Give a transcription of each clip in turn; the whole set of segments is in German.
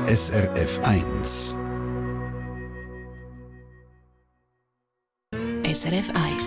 SRF 1. SRF 1.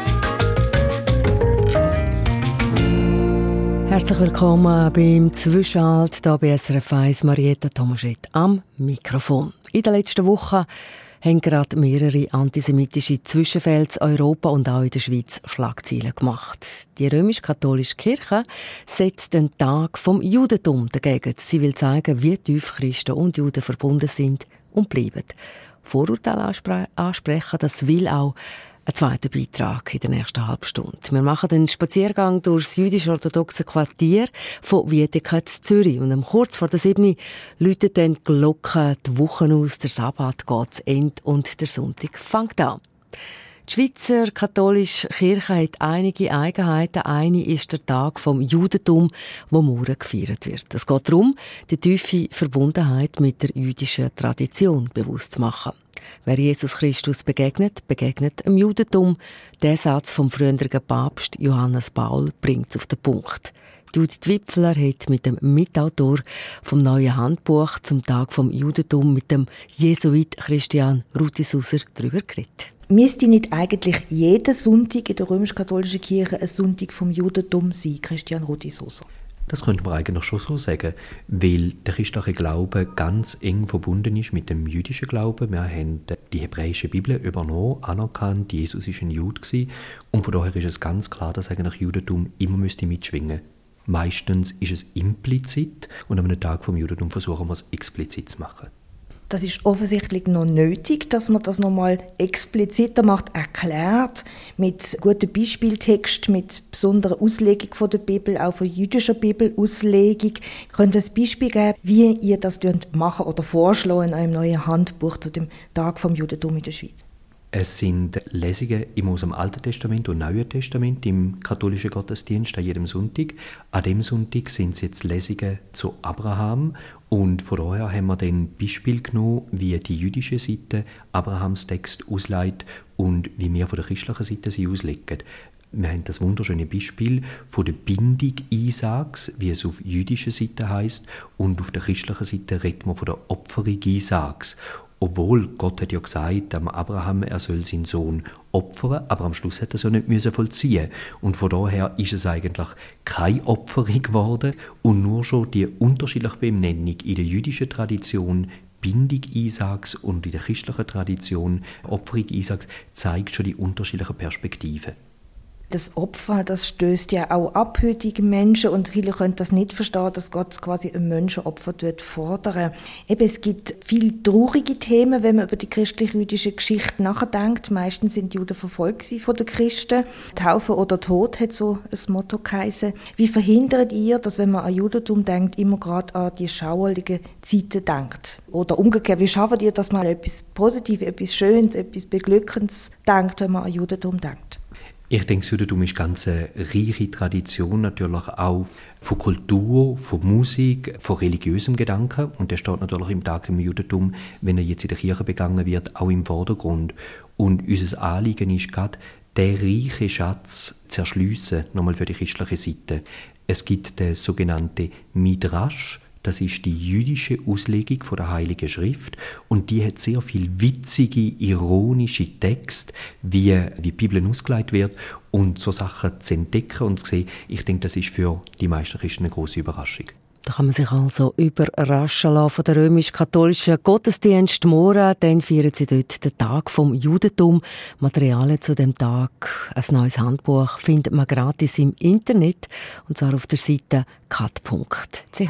Herzlich willkommen beim Zwischenhalt hier bei SRF 1. Marietta Tomaschett am Mikrofon. In der letzten Woche haben gerade mehrere antisemitische Zwischenfälle in Europa und auch in der Schweiz Schlagzeilen gemacht. Die römisch-katholische Kirche setzt den Tag vom Judentum dagegen. Sie will zeigen, wie tief Christen und Juden verbunden sind und bleiben. Vorurteile ansprechen, das will auch ein zweiter Beitrag in der nächsten halben Stunde. Wir machen einen Spaziergang durch das jüdisch-orthodoxe Quartier von Wiedeke in Zürich. Und kurz vor der 7 läutet dann die Glocke die Woche aus, der Sabbat geht zu Ende und der Sonntag fängt an. Die Schweizer katholische Kirche hat einige Eigenheiten. Eine ist der Tag vom Judentum, wo morgen gefeiert wird. Es geht darum, die tiefe Verbundenheit mit der jüdischen Tradition bewusst zu machen. Wer Jesus Christus begegnet, begegnet dem Judentum. Der Satz vom früheren Papst Johannes Paul bringt es auf den Punkt. Judith Wipfler hat mit dem Mitautor vom neuen Handbuch zum Tag vom Judentum mit dem Jesuit Christian Rutisusser darüber geredet. Müsste nicht eigentlich jeden Sonntag in der römisch-katholischen Kirche ein Sonntag vom Judentum sein, Christian Rutisusser? Das könnte man eigentlich schon so sagen, weil der christliche Glaube ganz eng verbunden ist mit dem jüdischen Glauben. Wir haben die hebräische Bibel übernommen, anerkannt, Jesus war ein Jude und von daher ist es ganz klar, dass eigentlich Judentum immer mitschwingen müsste. Meistens ist es implizit und an einem Tag vom Judentum versuchen wir es explizit zu machen. Das ist offensichtlich noch nötig, dass man das nochmal expliziter macht, erklärt, mit gutem Beispieltext, mit besonderer Auslegung von der Bibel, auch von jüdischer Bibelauslegung. Könnt ihr ein Beispiel geben, wie ihr das machen oder vorschlagen in eurem neuen Handbuch zu dem Tag vom Judentum in der Schweiz? Es sind Lesungen aus dem Alten Testament und Neuen Testament im katholischen Gottesdienst an jedem Sonntag. An dem Sonntag sind es jetzt Lesungen zu Abraham und von daher haben wir dann Beispiel genommen, wie die jüdische Seite Abrahams Text auslegt und wie wir von der christlichen Seite sie auslegen. Wir haben das wunderschöne Beispiel von der Bindung Isaaks, wie es auf jüdischer Seite heisst, und auf der christlichen Seite reden wir von der Opferung Isaaks. Obwohl Gott hat ja gesagt, am Abraham, er soll seinen Sohn opfern, aber am Schluss hat er es ja nicht vollziehen. Und von daher ist es eigentlich keine Opferung geworden und nur schon die unterschiedliche Benennung in der jüdischen Tradition, Bindung Isaaks, und in der christlichen Tradition, Opferung Isaaks, zeigt schon die unterschiedlichen Perspektiven. Das Opfer, das stößt ja auch ab heutige Menschen und viele können das nicht verstehen, dass Gott quasi ein Menschenopfer fordern. Eben, es gibt viele traurige Themen, wenn man über die christlich-jüdische Geschichte nachdenkt. Meistens sind die Juden verfolgt von den Christen. Taufe oder Tod hat so ein Motto geheißen. Wie verhindert ihr, dass, wenn man an Judentum denkt, immer gerade an die schauerlichen Zeiten denkt? Oder umgekehrt, wie schafft ihr, dass man etwas Positives, etwas Schönes, etwas Beglückendes denkt, wenn man an Judentum denkt? Ich denke, das Judentum ist ganz eine reiche Tradition, natürlich auch von Kultur, von Musik, von religiösem Gedanken. Und der steht natürlich im Tag im Judentum, wenn er jetzt in der Kirche begangen wird, auch im Vordergrund. Und unser Anliegen ist gerade, den reichen Schatz zu erschliessen, nochmal für die christliche Seite. Es gibt den sogenannten Midrash. Das ist die jüdische Auslegung von der Heiligen Schrift und die hat sehr viel witzige, ironische Texte, wie die Bibel ausgelegt wird und so Sachen zu entdecken und zu sehen. Ich denke, das ist für die meisten Christen eine grosse Überraschung. Da kann man sich also überraschen lassen von der römisch-katholischen Gottesdienst. Morgen, dann feiern sie dort den Tag vom Judentum. Materialien zu dem Tag, ein neues Handbuch, findet man gratis im Internet, und zwar auf der Seite kat.ch.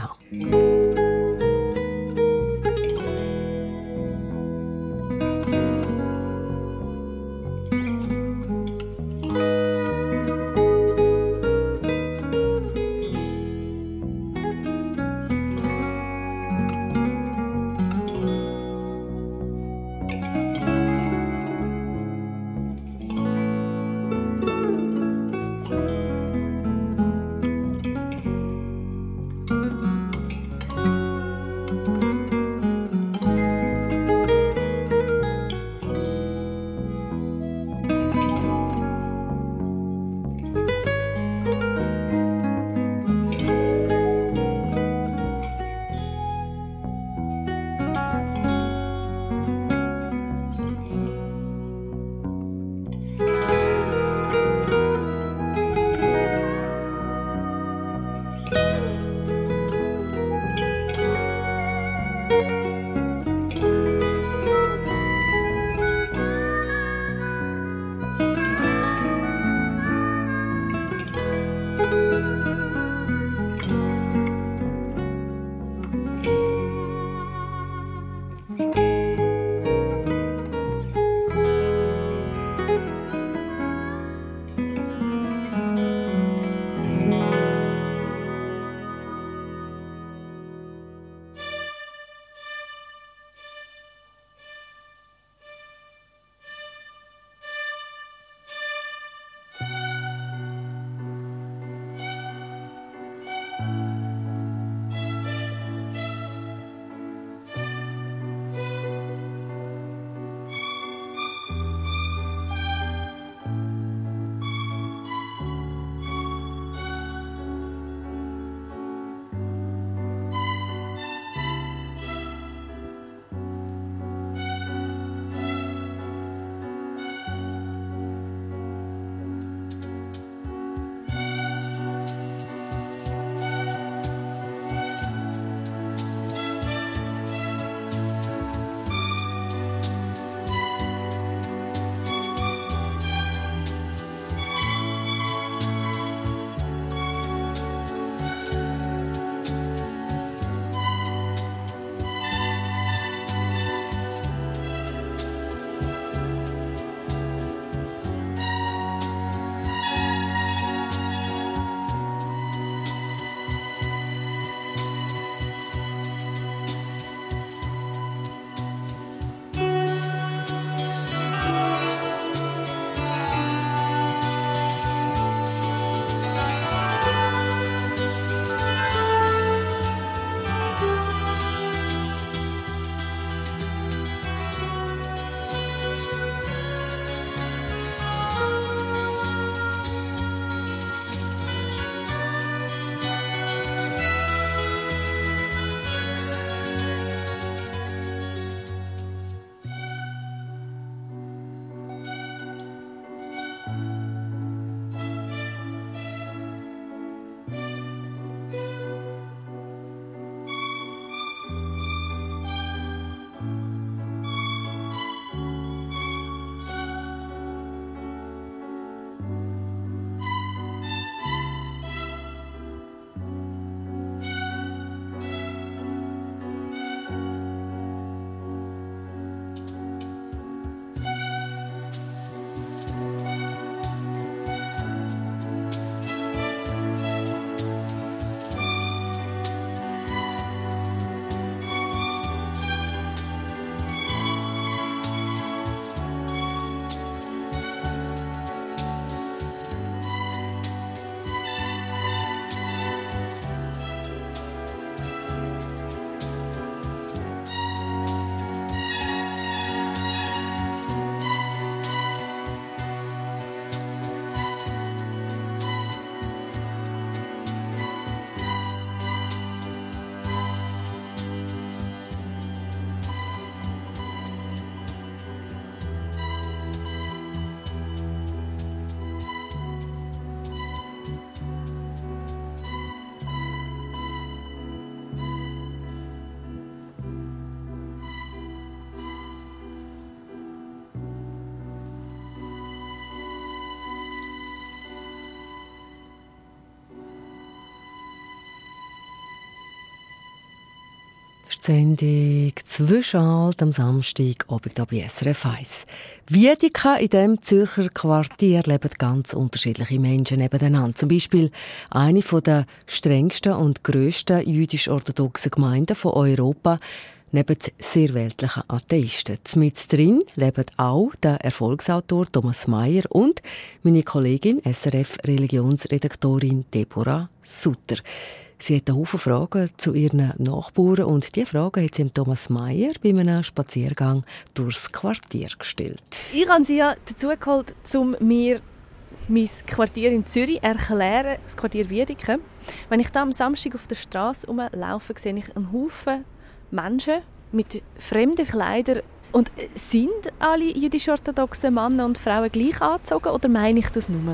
ist die Sendung «Zwischenhalt» am Samstag Abend bei SRF 1. Wiedeke in diesem Zürcher Quartier leben ganz unterschiedliche Menschen nebeneinander. Zum Beispiel eine der strengsten und grössten jüdisch-orthodoxen Gemeinden von Europa, neben sehr weltlichen Atheisten. Mit drin leben auch der Erfolgsautor Thomas Mayer und meine Kollegin SRF-Religionsredaktorin Deborah Sutter. Sie hat einen Haufen Fragen zu ihren Nachbarn und diese Fragen hat sie Thomas Mayer bei einem Spaziergang durchs Quartier gestellt. Ich habe Sie ja dazu geholt, um mir mein Quartier in Zürich erklären, das Quartier Wiedeke. Wenn ich da am Samstag auf der Straße rumlaufe, sehe ich einen Haufen Menschen mit fremden Kleidern. Und sind alle jüdisch-orthodoxen Männer und Frauen gleich angezogen oder meine ich das nur?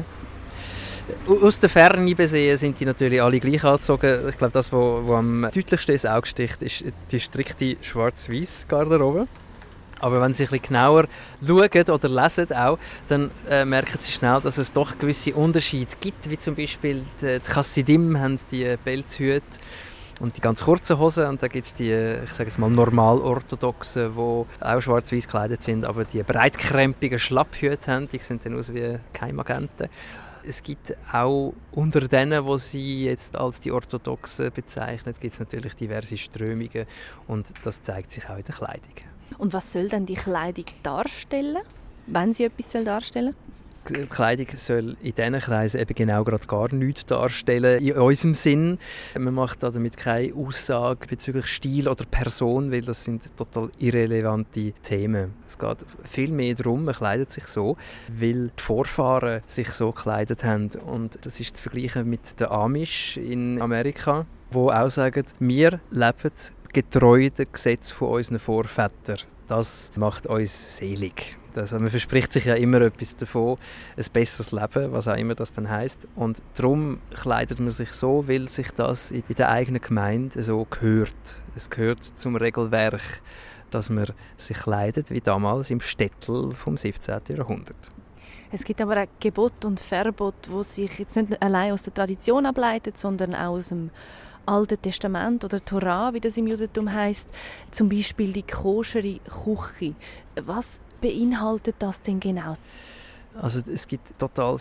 Aus der Ferne besehen sind die natürlich alle gleich angezogen. Ich glaube, das, was am deutlichsten ins Auge sticht, ist die strikte schwarz-weiß Garderobe. Aber wenn Sie ein bisschen genauer schauen oder lesen auch, dann merken Sie schnell, dass es doch gewisse Unterschiede gibt. Wie zum Beispiel die Chassidim haben die Pelzhüte und die ganz kurzen Hosen. Und dann gibt es die, ich sage es mal, Normal-Orthodoxen, die auch schwarz-weiß gekleidet sind, aber die breitkrempigen Schlapphüte haben. Die sehen dann aus wie Keimagenten. Es gibt auch unter denen, die sie jetzt als die Orthodoxen bezeichnet, gibt es natürlich diverse Strömungen und das zeigt sich auch in der Kleidung. Und was soll denn die Kleidung darstellen, wenn sie etwas darstellen soll? Die Kleidung soll in diesen Kreisen eben genau gerade gar nichts darstellen, in unserem Sinn. Man macht damit keine Aussage bezüglich Stil oder Person, weil das sind total irrelevante Themen. Es geht viel mehr darum, man kleidet sich so, weil die Vorfahren sich so gekleidet haben. Und das ist zu vergleichen mit den Amish in Amerika, die auch sagen, wir leben getreu den Gesetzen von unseren Vorvätern. Das macht uns selig. Also man verspricht sich ja immer etwas davon, ein besseres Leben, was auch immer das dann heisst. Und darum kleidet man sich so, weil sich das in der eigenen Gemeinde so gehört. Es gehört zum Regelwerk, dass man sich kleidet, wie damals im Städtel vom 17. Jahrhundert. Es gibt aber auch Gebot und Verbot, die sich jetzt nicht allein aus der Tradition ableiten, sondern auch aus dem Alten Testament oder Torah, wie das im Judentum heisst. Zum Beispiel die koschere Küche. Was beinhaltet das denn genau? Also es gibt total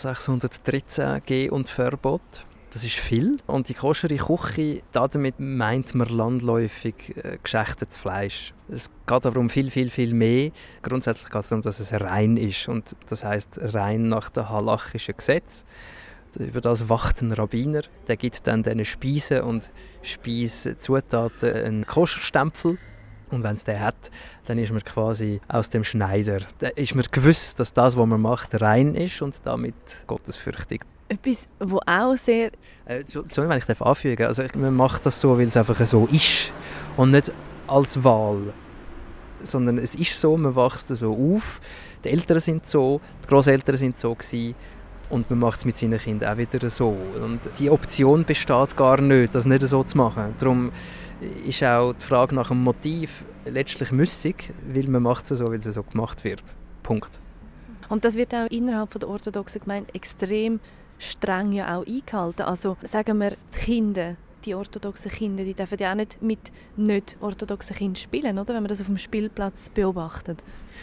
613 Geh- und Verbot. Das ist viel. Und die koschere Küche, damit meint man landläufig geschächtetes Fleisch. Es geht aber um viel, viel, viel mehr. Grundsätzlich geht es darum, dass es rein ist. Und das heisst rein nach dem halachischen Gesetz. Über das wacht ein Rabbiner. Der gibt dann diesen Speisen und Speisezutaten einen Koscherstempel. Und wenn es den hat, dann ist man quasi aus dem Schneider. Dann ist man gewiss, dass das, was man macht, rein ist und damit gottesfürchtig. Etwas, was auch sehr... Entschuldigung, wenn ich anfügen darf. Also man macht das so, weil es einfach so ist und nicht als Wahl. Sondern es ist so, man wächst so auf. Die Eltern sind so, die Grosseltern sind so gewesen. Und man macht es mit seinen Kindern auch wieder so. Und die Option besteht gar nicht, das nicht so zu machen. Darum ist auch die Frage nach dem Motiv letztlich müssig, weil man macht es so, weil es so gemacht wird. Punkt. Und das wird auch innerhalb der orthodoxen Gemeinde extrem streng ja auch eingehalten. Also sagen wir, die Kinder, die orthodoxen Kinder, die dürfen ja auch nicht mit nicht-orthodoxen Kindern spielen, oder? Wenn man das auf dem Spielplatz beobachtet.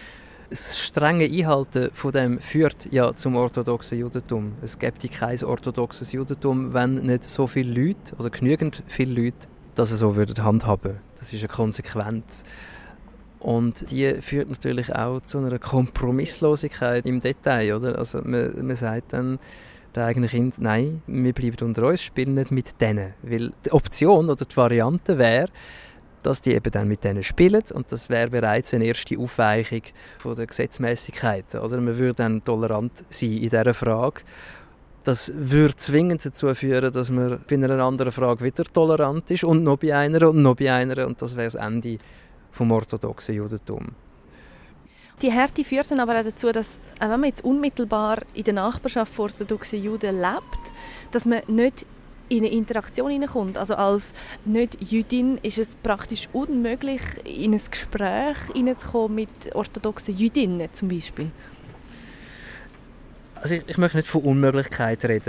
Das strenge Einhalten von dem führt ja zum orthodoxen Judentum. Es gibt kein orthodoxes Judentum, wenn nicht so viele Leute, also genügend viele Leute, dass sie so handhaben würden. Das ist eine Konsequenz. Und die führt natürlich auch zu einer Kompromisslosigkeit im Detail. Oder? Also man sagt dann den eigenen Kind, nein, wir bleiben unter uns, spielen nicht mit denen. Weil die Option oder die Variante wäre, dass die eben dann mit denen spielen und das wäre bereits eine erste Aufweichung von der Gesetzmäßigkeit. Oder? Man würde dann tolerant sein in dieser Frage. Das würde zwingend dazu führen, dass man bei einer anderen Frage wieder tolerant ist und noch bei einer und noch bei einer und das wäre das Ende vom orthodoxen Judentum. Die Härte führt dann aber auch dazu, dass, auch wenn man jetzt unmittelbar in der Nachbarschaft von orthodoxen Juden lebt, dass man nicht in eine Interaktion hineinkommt. Also als Nicht-Jüdin ist es praktisch unmöglich, in ein Gespräch hineinzukommen mit orthodoxen Jüdinnen zum Beispiel. Also ich möchte nicht von Unmöglichkeit reden.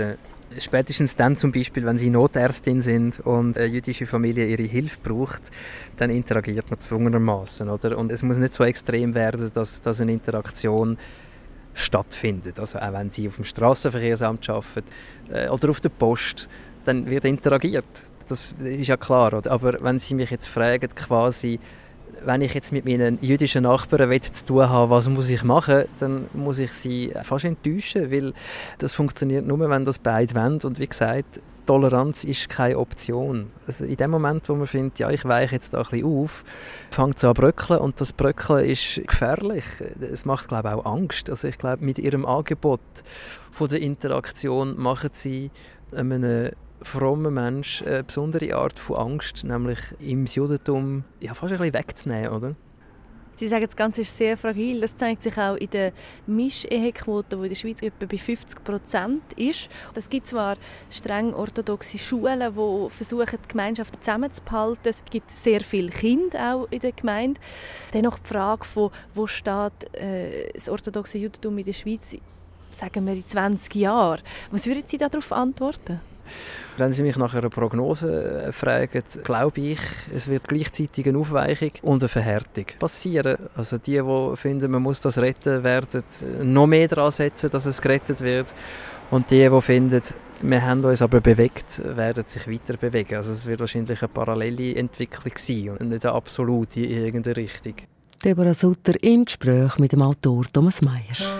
Spätestens dann zum Beispiel, wenn sie Notärztin sind und eine jüdische Familie ihre Hilfe braucht, dann interagiert man gezwungenermaßen, oder? Und es muss nicht so extrem werden, dass eine Interaktion stattfindet. Also auch wenn sie auf dem Strassenverkehrsamt arbeiten oder auf der Post, dann wird interagiert. Das ist ja klar. Oder? Aber wenn Sie mich jetzt fragen, quasi, wenn ich jetzt mit meinen jüdischen Nachbarn zu tun habe, was muss ich machen, dann muss ich sie fast enttäuschen, weil das funktioniert nur, wenn das beide wollen. Und wie gesagt, Toleranz ist keine Option. Also in dem Moment, wo man findet, ja, ich weiche jetzt da ein bisschen auf, fängt es an zu bröckeln und das Bröckeln ist gefährlich. Es macht, glaube ich, auch Angst. Also ich glaube, mit ihrem Angebot von der Interaktion machen sie einem frommen Mensch eine besondere Art von Angst, nämlich im Judentum fast ein bisschen wegzunehmen, oder? Sie sagen, das Ganze ist sehr fragil. Das zeigt sich auch in der Mischehequote, die in der Schweiz etwa bei 50% ist. Es gibt zwar streng orthodoxe Schulen, die versuchen, die Gemeinschaft zusammenzuhalten. Es gibt sehr viele Kinder auch in der Gemeinde. Dennoch die Frage, von wo steht das orthodoxe Judentum in der Schweiz, sagen wir in 20 Jahren. Was würden Sie darauf antworten? Wenn Sie mich nach einer Prognose fragen, glaube ich, es wird gleichzeitig eine Aufweichung und eine Verhärtung passieren. Also die finden, man muss das retten, werden noch mehr daran setzen, dass es gerettet wird. Und die finden, wir haben uns aber bewegt, werden sich weiter bewegen. Also es wird wahrscheinlich eine parallele Entwicklung sein und nicht eine absolute in irgendeine Richtung. Deborah Sutter im Gespräch mit dem Autor Thomas Meyer.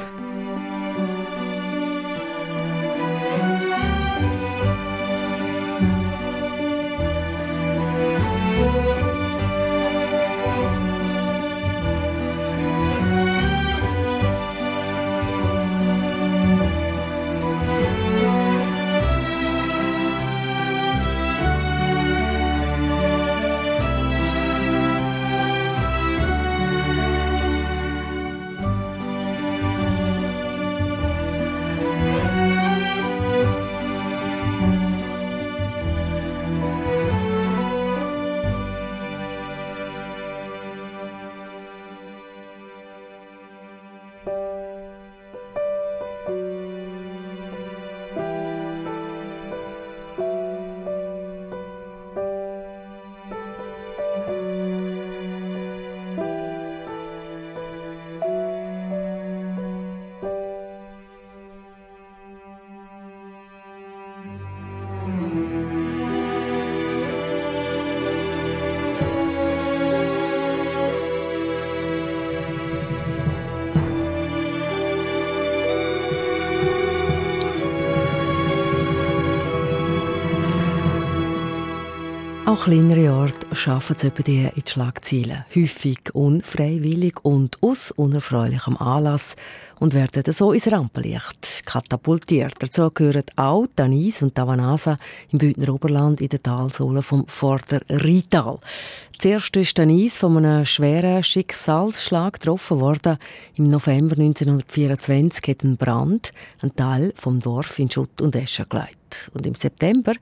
Auch kleinere Orte schaffen es die in die Schlagzeilen. Häufig unfreiwillig und aus unerfreulichem Anlass und werden so ins Rampenlicht katapultiert. Dazu gehören auch Tanis und Tavanasa im Bündner Oberland in der Talsohle vom Vorder-Rheintal. Zuerst ist Tanis von einem schweren Schicksalsschlag getroffen worden. Im November 1924 hat ein Brand einen Teil vom Dorf in Schutt und Asche gelegt. Und im September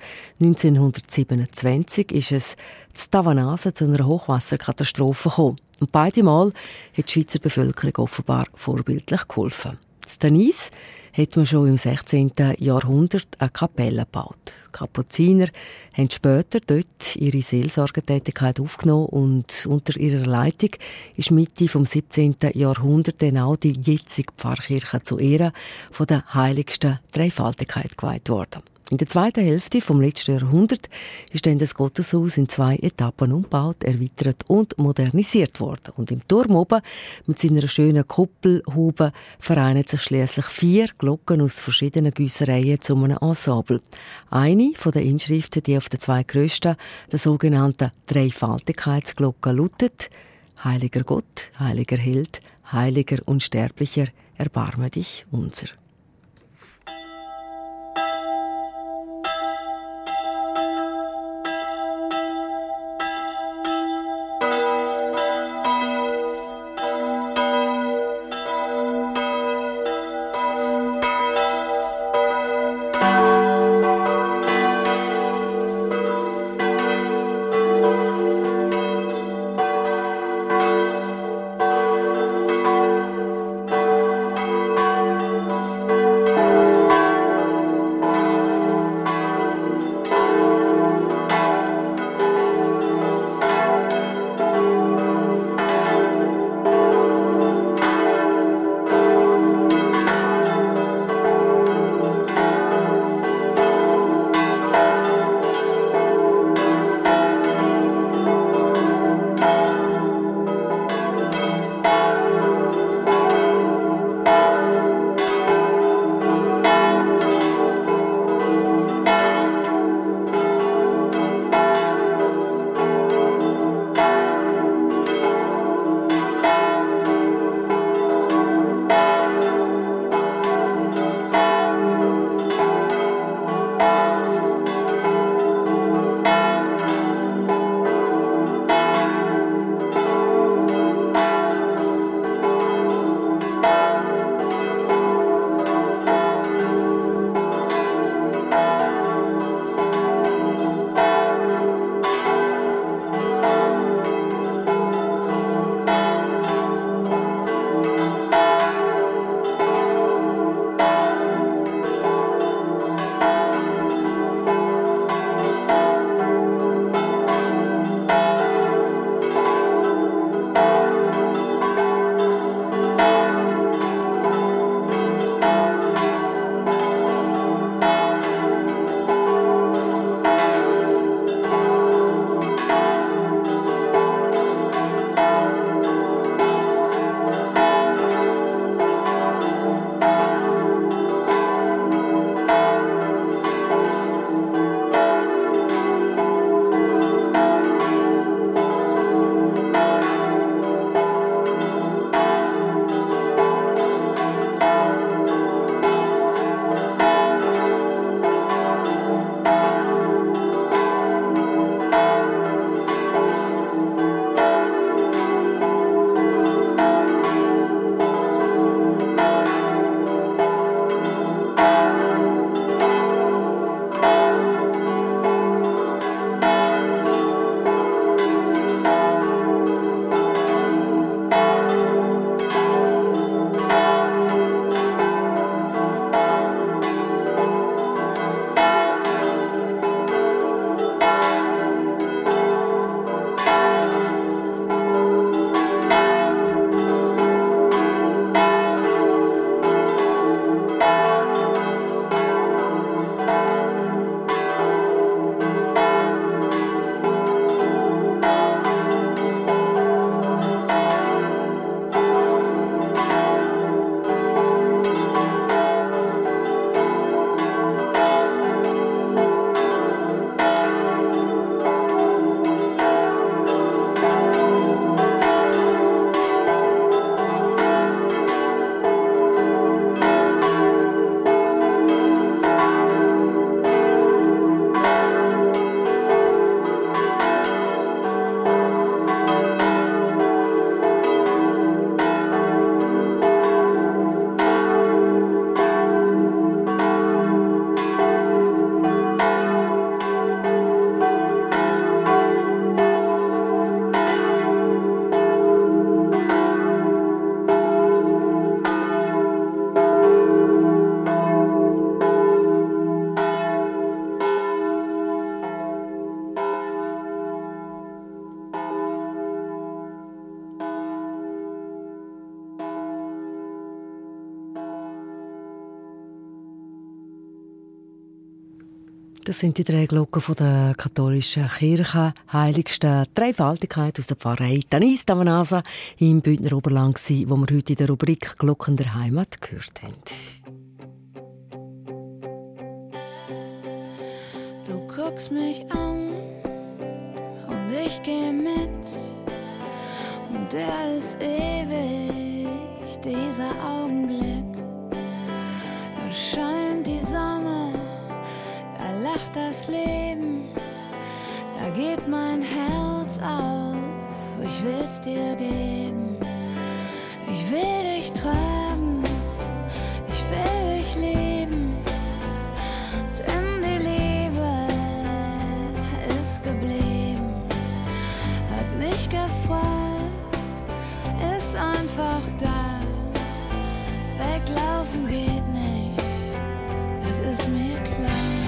1927 ist es in Tavanasa zu einer Hochwasserkatastrophe gekommen. Und beide Mal hat die Schweizer Bevölkerung offenbar vorbildlich geholfen. In Tanis hat man schon im 16. Jahrhundert eine Kapelle gebaut. Die Kapuziner haben später dort ihre Seelsorgetätigkeit aufgenommen und unter ihrer Leitung ist Mitte vom 17. Jahrhundert dann auch die jetzige Pfarrkirche zu Ehren von der heiligsten Dreifaltigkeit geweiht worden. In der zweiten Hälfte vom letzten Jahrhundert ist dann das Gotteshaus in 2 Etappen umgebaut, erweitert und modernisiert worden. Und im Turm oben mit seiner schönen Kuppelhaube vereinen sich schließlich 4 Glocken aus verschiedenen Güssereien zu einem Ensemble. Eine von den Inschriften, die auf den 2 grössten, der sogenannten Dreifaltigkeitsglocke, lautet: Heiliger Gott, heiliger Held, heiliger Unsterblicher, erbarme dich unser. Das sind die 3 Glocken von der katholischen Kirche. Heiligste Dreifaltigkeit aus der Pfarrei Tanis Tamanasa im Bündner Oberland, wo wir heute in der Rubrik Glocken der Heimat gehört haben. Du guckst mich an und ich geh mit. Und der ist ewig, dieser Augenblick. Da scheint die Sonne, da lacht das Leben, da geht mein Herz auf, ich will's dir geben. Ich will dich tragen, ich will dich lieben, denn die Liebe ist geblieben, hat nicht gefragt, ist einfach da, weglaufen geht nicht, das ist mir klar.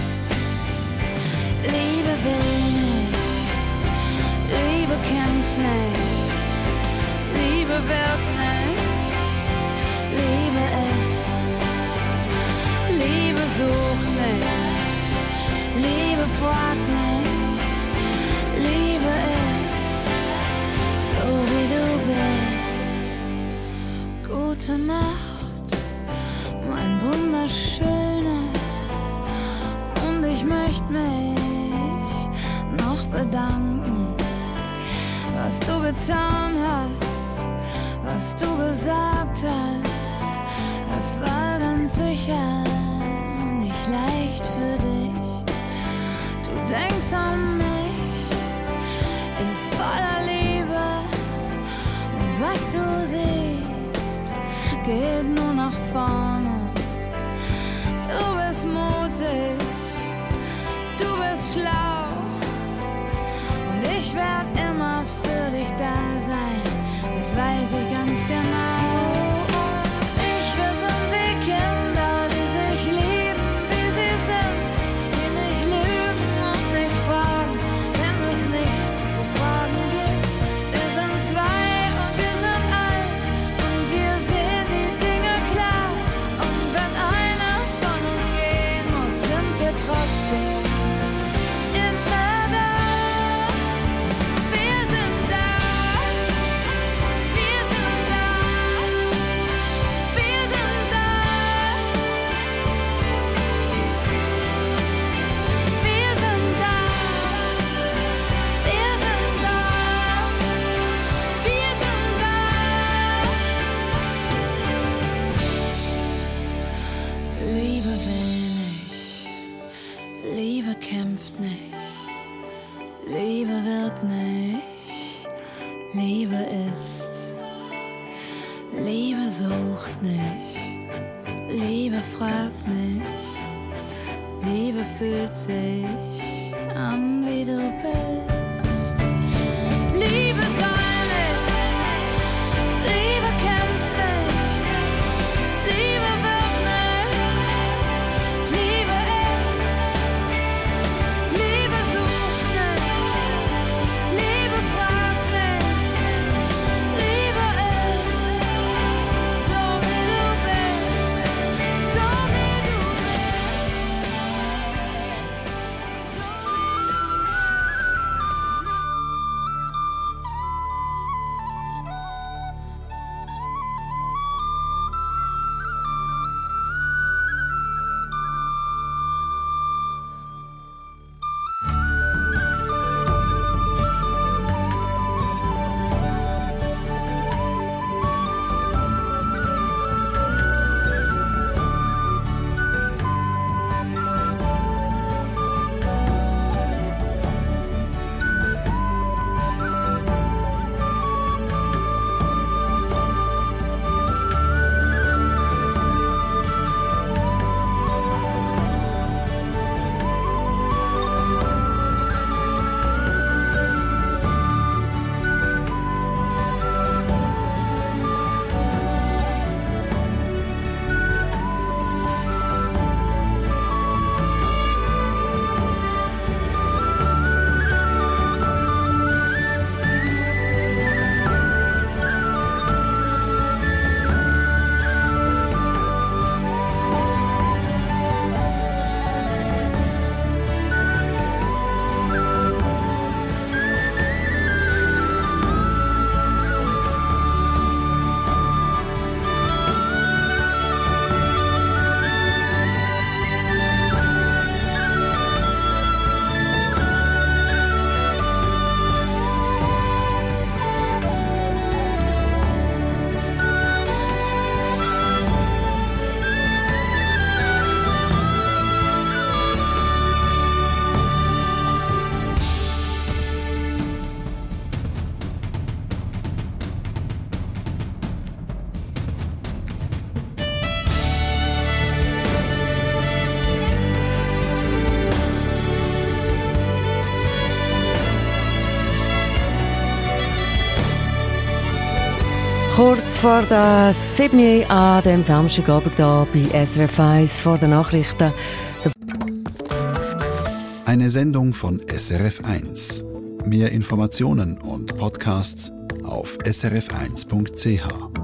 Liebe will nicht, Liebe kämpft nicht, Liebe wird nicht, Liebe ist, Liebe sucht nicht, Liebe fragt nicht, Liebe ist, so wie du bist. Gute Nacht, mein Wunderschöner, und ich möchte mich noch bedanken, was du getan hast, was du gesagt hast, das war ganz sicher nicht leicht für dich. Du denkst an mich in voller Liebe, und was du siehst, geht nur nach vorne. Du bist mutig, du bist schlau, und ich werd immer für dich da sein, das weiß ich ganz genau. Du und ich, wir sind wie Kinder, die sich lieben, wie sie sind, die nicht lügen und nicht fragen, wenn es nichts zu fragen gibt. Wir sind zwei und wir sind alt, und wir sehen die Dinge klar, und wenn einer von uns gehen muss, sind wir trotzdem immer da. Wir sind da, wir sind da, wir sind da. Wir sind da, wir sind da, wir sind da. Liebe will nicht, Liebe kämpft nicht, Liebe wird nicht, Liebe ist, Liebe sucht nicht, Liebe fragt nicht, Liebe fühlt sich an, wie du bist. Liebe soll nicht, Liebe kämpft nicht, Liebe wird nicht, Liebe ist, Liebe sucht nicht, Liebe fragt nicht, Liebe ist, so wie du bist, so wie du bist, so wie du bist. Kurz vor der 7 Uhr an dem Samstagabend hier bei SRF 1 vor den Nachrichten. Eine Sendung von SRF 1. Mehr Informationen und Podcasts auf srf1.ch.